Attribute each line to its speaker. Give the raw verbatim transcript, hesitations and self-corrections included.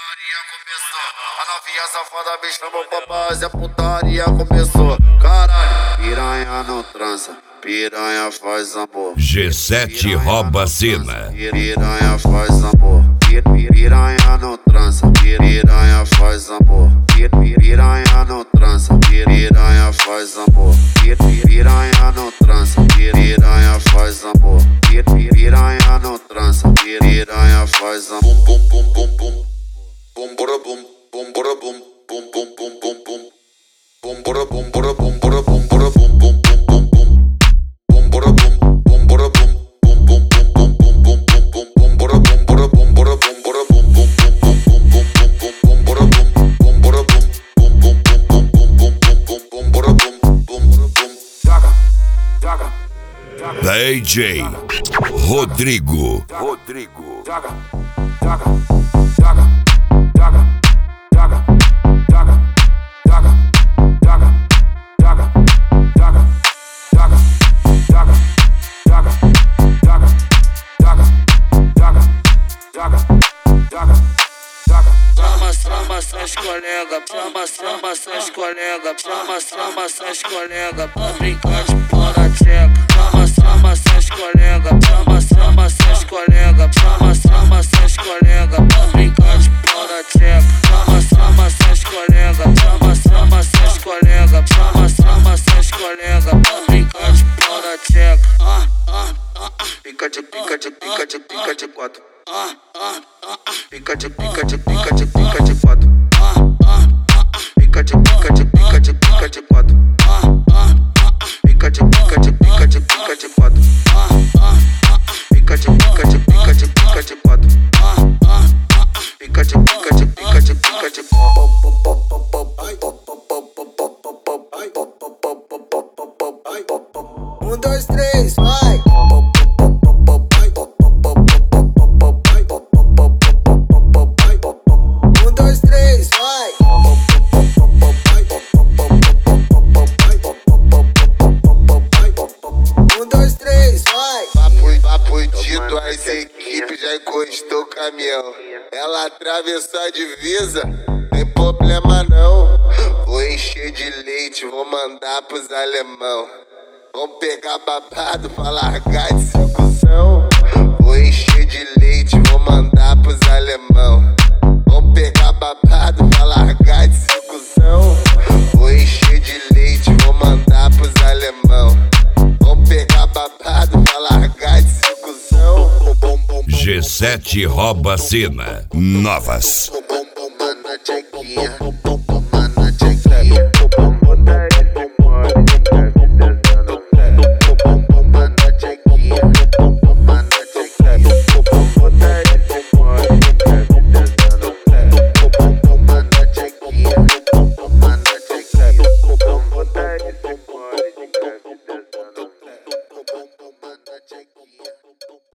Speaker 1: putaria começou. A novinha safada me chamou pra paz, a putaria começou. Caralho, piranha não transa, piranha faz amor.
Speaker 2: G sete rouba a cena.
Speaker 1: Piranha faz amor. Piranha não transa, piranha faz amor. Piranha não transa, piranha faz amor. Piranha não transa, piranha faz amor. Piranha não transa, piranha faz amor. Bum bum bum bum bum bora bum bum bora bum bum bum bum bum bum bum bora bum bora bum bora bum bora bum bum bum bum bum bum bora bum bum bora bum bum bum bum bum bum bum bum bora bum bora bum bora bum bora bum bum bum bum bum bum bora bum bum bora bum bum bum bum bum bum bum bora bum bum bum joga joga
Speaker 2: D J Rodrigo.
Speaker 1: Rodrigo joga joga joga joga joga joga joga joga joga joga joga joga joga joga joga joga joga joga joga chama chama seus colegas, chama chama seus colegas, chama chama seus colegas pra brincar de fora tcheca. Chama chama seus colegas, chama chama seus colegas, chama chama seus colegas pra brincar de fora tcheca. Chama chama seus colegas, chama chama seus colegas, chama chama seus colegas pra brincar de fora tcheca. Ah ah ah pica de pica de pica de pica de quatro. Ah ah ah pica de pica de pica de pica de quatro. Ah ah ah pica de pica de pica de pica de quatro. Ah ah ah pica de pica de pica de pica de quatro. Ah ah ah pica de pica de pica de pica de quatro. Ah ah ah pica de pica de pica de pica de um, dois, três, vai! Um, dois, três, vai! Um, dois, três, vai!
Speaker 3: Papo, papo dito, as equipes já encostou o caminhão. Ela atravessou a divisa, tem problema não. Vou encher de leite, vou mandar pros alemão. Vão pegar babado pra largar de circunção. Vou encher de leite, vou mandar pros alemão. Vão pegar babado pra largar de circunção. Vou encher de leite, vou mandar pros alemão. Vão pegar babado pra largar de circunção.
Speaker 2: G sete rouba a cena. Novas.
Speaker 3: Mano, Tchequinha.